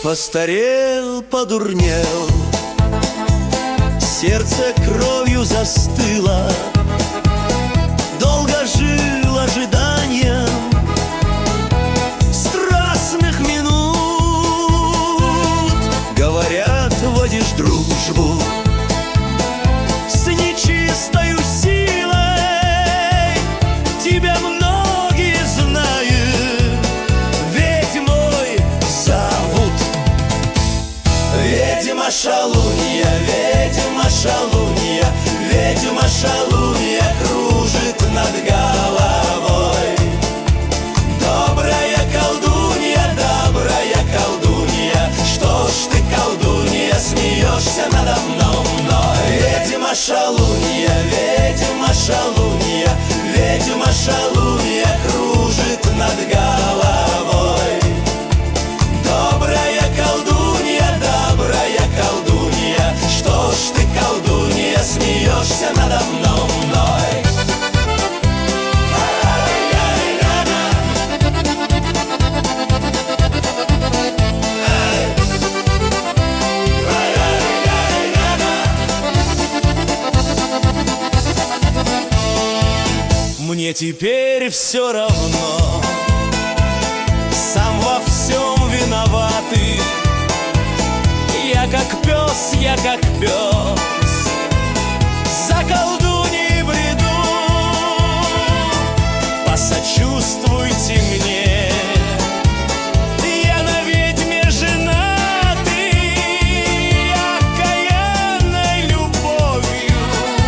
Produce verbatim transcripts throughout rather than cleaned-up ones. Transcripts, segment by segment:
Постарел, подурнел, сердце кровью застыло, долго жил ожиданием страстных минут. Говорят, водишь дружбу с нечистою силой, тебя многие знают, ведьмой зовут. Ведьма шалунья, ведьма шалунья, ведьма шалунья кружит над головой. Добрая колдунья, добрая колдунья, что ж ты, колдунья, смеешься надо мной? Ведьма шалунья, ведьма шалунья, ведьма шалунья кружит над головой. Добрая колдунья, добрая колдунья, что ж ты, колдунья, смеешься надо мной? Мне теперь все равно, сам во всем виноватый. Я как пес, я как пес, за колдуньей бреду. Посочувствуйте мне, я на ведьме женатый, окаянной любовью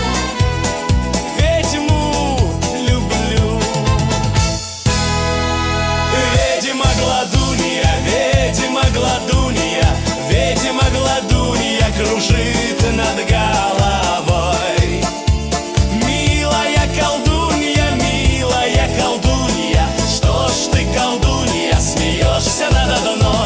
ведьму люблю. Ведьма гладунья, ведьма гладунья, ведьма гладунья кружит над головой. Милая колдунья, милая колдунья, что ж ты, колдунья, смеешься надо мной?